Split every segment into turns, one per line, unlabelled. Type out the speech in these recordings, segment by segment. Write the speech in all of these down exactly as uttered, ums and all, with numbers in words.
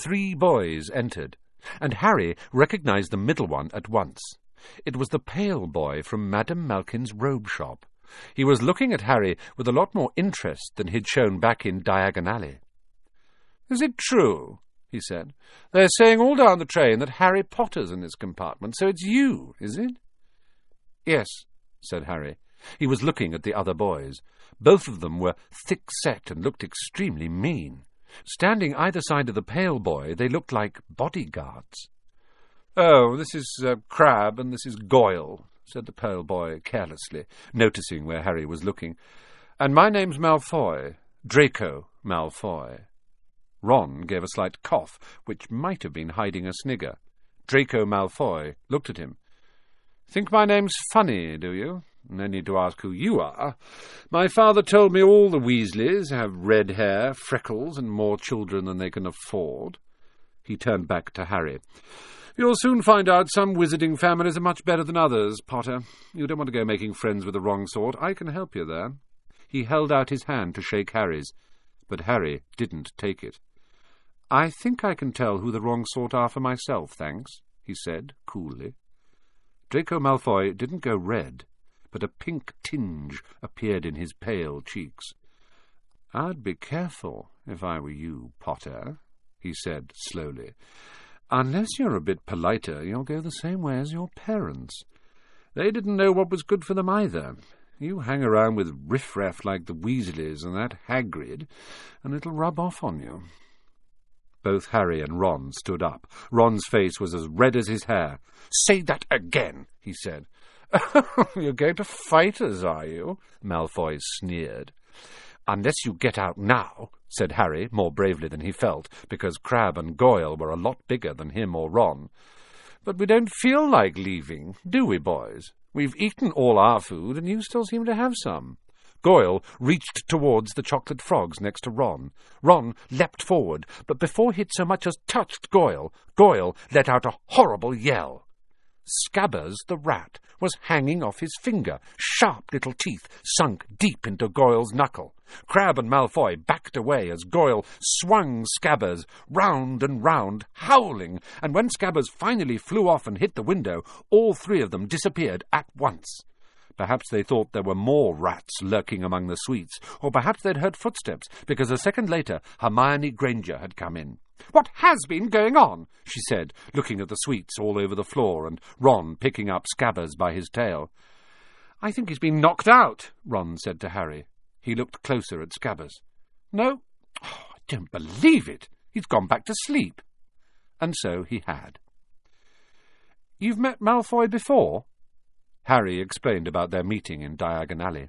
Three boys entered, and Harry recognised the middle one at once. It was the pale boy from Madame Malkin's robe shop. He was looking at Harry with a lot more interest than he'd shown back in Diagon Alley. "Is it true?" he said. "They're saying all down the train that Harry Potter's in this compartment, so it's you, is it?" "Yes," said Harry. He was looking at the other boys. Both of them were thick-set and looked extremely mean. Standing either side of the pale boy, they looked like bodyguards. "Oh, this is uh, Crabbe and this is Goyle," said the pale boy carelessly, noticing where Harry was looking. "And my name's Malfoy, Draco Malfoy." Ron gave a slight cough, which might have been hiding a snigger. Draco Malfoy looked at him. "Think my name's funny, do you? No need to ask who you are. My father told me all the Weasleys have red hair, freckles, and more children than they can afford." He turned back to Harry. "You'll soon find out some wizarding families are much better than others, Potter. You don't want to go making friends with the wrong sort. I can help you there." He held out his hand to shake Harry's, but Harry didn't take it. "I think I can tell who the wrong sort are for myself, thanks," he said coolly. Draco Malfoy didn't go red, but a pink tinge appeared in his pale cheeks. "I'd be careful if I were you, Potter," he said slowly. "Unless you're a bit politer, you'll go the same way as your parents. They didn't know what was good for them either. You hang around with riff-raff like the Weasleys and that Hagrid, and it'll rub off on you." Both Harry and Ron stood up. Ron's face was as red as his hair. "Say that again," he said. "You're going to fight us, are you?" Malfoy sneered. "Unless you get out now," said Harry, more bravely than he felt, because Crabbe and Goyle were a lot bigger than him or Ron. "But we don't feel like leaving, do we, boys? We've eaten all our food, and you still seem to have some." Goyle reached towards the chocolate frogs next to Ron. Ron leapt forward, but before he'd so much as touched Goyle, Goyle let out a horrible yell. Scabbers the rat was hanging off his finger, sharp little teeth sunk deep into Goyle's knuckle. Crabbe and Malfoy backed away as Goyle swung Scabbers round and round, howling, and when Scabbers finally flew off and hit the window, all three of them disappeared at once. Perhaps they thought there were more rats lurking among the sweets, or perhaps they'd heard footsteps, because a second later Hermione Granger had come in. "What has been going on?" she said, looking at the sweets all over the floor, and Ron picking up Scabbers by his tail. "I think he's been knocked out," Ron said to Harry. He looked closer at Scabbers. "No, oh, I don't believe it. He's gone back to sleep." And so he had. "You've met Malfoy before?" Harry explained about their meeting in Diagon Alley.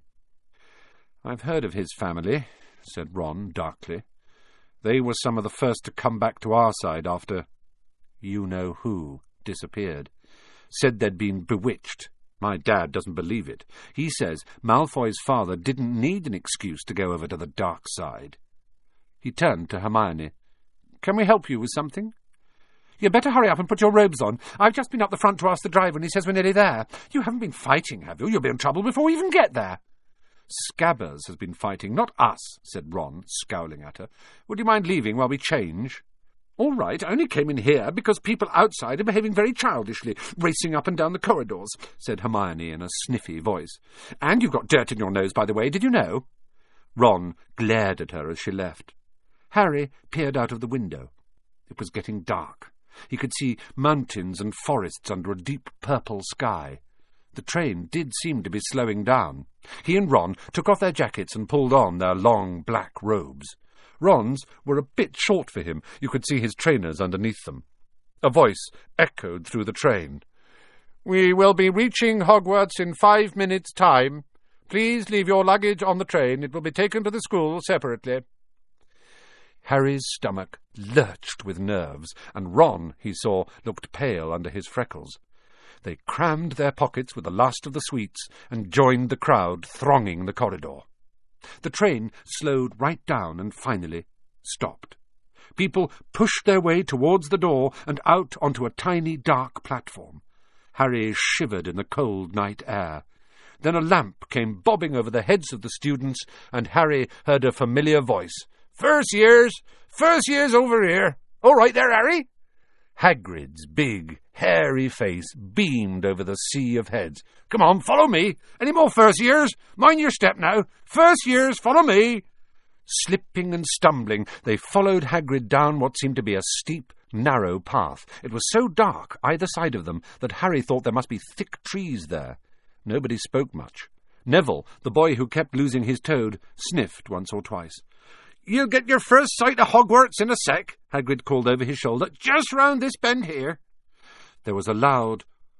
"I've heard of his family," said Ron darkly. "They were some of the first to come back to our side after you-know-who disappeared. Said they'd been bewitched. My dad doesn't believe it. He says Malfoy's father didn't need an excuse to go over to the dark side." He turned to Hermione. "Can we help you with something?" "You'd better hurry up and put your robes on. I've just been up the front to ask the driver, and he says we're nearly there. You haven't been fighting, have you? You'll be in trouble before we even get there." "Scabbers has been fighting, not us," said Ron, scowling at her. "Would you mind leaving while we change?" "All right, I only came in here because people outside are behaving very childishly, racing up and down the corridors," said Hermione in a sniffy voice. "And you've got dirt in your nose, by the way, did you know?" Ron glared at her as she left. Harry peered out of the window. It was getting dark. He could see mountains and forests under a deep purple sky. The train did seem to be slowing down. He and Ron took off their jackets and pulled on their long black robes. Ron's were a bit short for him. You could see his trainers underneath them. A voice echoed through the train. "We will be reaching Hogwarts in five minutes' time. Please leave your luggage on the train. It will be taken to the school separately." Harry's stomach lurched with nerves, and Ron, he saw, looked pale under his freckles. They crammed their pockets with the last of the sweets and joined the crowd thronging the corridor. The train slowed right down and finally stopped. People pushed their way towards the door and out onto a tiny dark platform. Harry shivered in the cold night air. Then a lamp came bobbing over the heads of the students, and Harry heard a familiar voice. "First years! First years over here! All right there, Harry?" Hagrid's big, hairy face beamed over the sea of heads. "Come on, follow me. Any more first years? Mind your step now. First years, follow me." Slipping and stumbling, they followed Hagrid down what seemed to be a steep, narrow path. It was so dark, either side of them, that Harry thought there must be thick trees there. Nobody spoke much. Neville, the boy who kept losing his toad, sniffed once or twice. "You'll get your first sight of Hogwarts in a sec," Hagrid called over his shoulder. "Just round this bend here." There was a loud,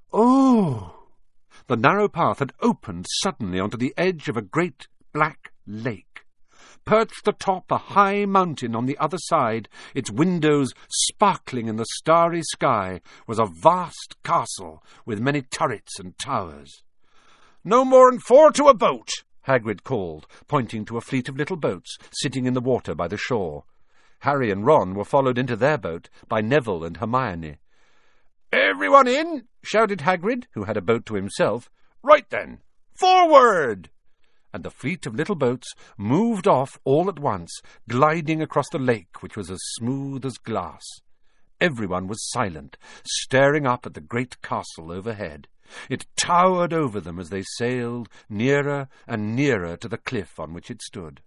"Oh!" The narrow path had opened suddenly onto the edge of a great black lake. Perched atop a high mountain on the other side, its windows sparkling in the starry sky, was a vast castle with many turrets and towers. "No more'n four to a boat," Hagrid called, pointing to a fleet of little boats sitting in the water by the shore. Harry and Ron were followed into their boat by Neville and Hermione. "Everyone in?" shouted Hagrid, who had a boat to himself. "Right then, forward!" And the fleet of little boats moved off all at once, gliding across the lake, which was as smooth as glass. Everyone was silent, staring up at the great castle overhead. It towered over them as they sailed nearer and nearer to the cliff on which it stood.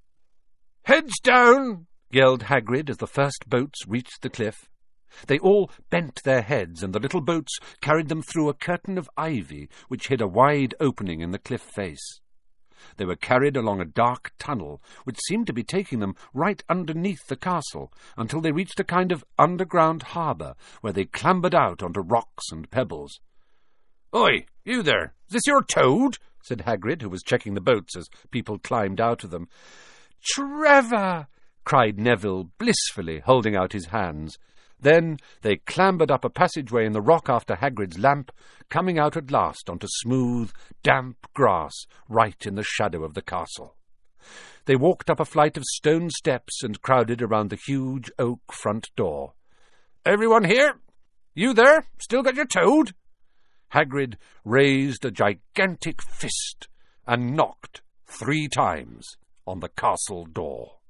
"Heads down!" yelled Hagrid as the first boats reached the cliff. They all bent their heads, and the little boats carried them through a curtain of ivy which hid a wide opening in the cliff face. They were carried along a dark tunnel, which seemed to be taking them right underneath the castle, until they reached a kind of underground harbour, where they clambered out onto rocks and pebbles. "Oi, you there! Is this your toad?" said Hagrid, who was checking the boats as people climbed out of them. "Trevor!" cried Neville blissfully, holding out his hands. Then they clambered up a passageway in the rock after Hagrid's lamp, coming out at last onto smooth, damp grass right in the shadow of the castle. They walked up a flight of stone steps and crowded around the huge oak front door. "Everyone here? You there? Still got your toad?" Hagrid raised a gigantic fist and knocked three times on the castle door.